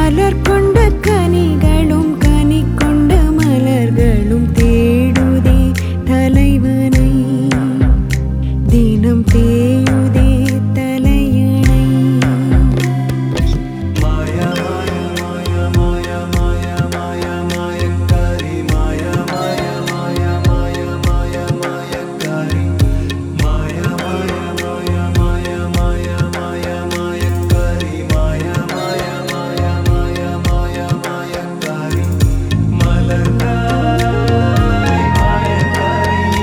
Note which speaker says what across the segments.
Speaker 1: மலர் கொண்ட கனிகளும் கனி கொண்ட மலர்களும் தேடுதே தலைவனை தினம் தேயுதே தலையணை
Speaker 2: மாயா மாயா மாயா மாயா மாயா மாயக்காரி மாயா மாயா மாயா மாயா மாயா மாயக்காரி மாயா மாயா மாயா மாயா மாயா மாயா மாயக்காரி மாயா மாயா மாயா மாயா மாயா மாயக்காரி மலர்ந்தாய் மாயக்காரி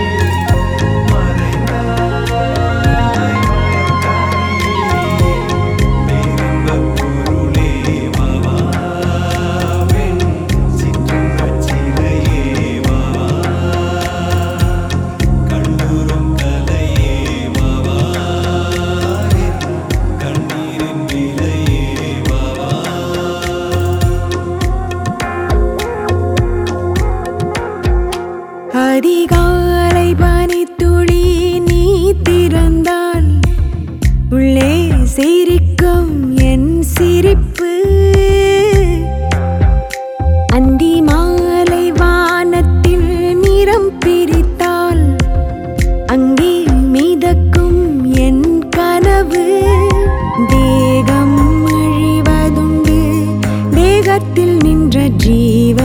Speaker 2: மறைந்தாய் பேரின்பப் பொருளே வாவாவென் சிற்றின்பச் சிலையே வாவா கண்ணுறும் கலையே வாவா என் கண்ணீரின் விலையே வாவா
Speaker 1: அதிகாலை பனித்துளி நீ திறந்தால் உள்ளே சிரிக்கும் என் சிரிப்பு அந்தி மாலை வானத்தில் நிறம் பிரித்தால் அங்கே மிதக்கும் என் கனவு தேகம் அழிவதுண்டு தேகத்தில் நின்ற ஜீவ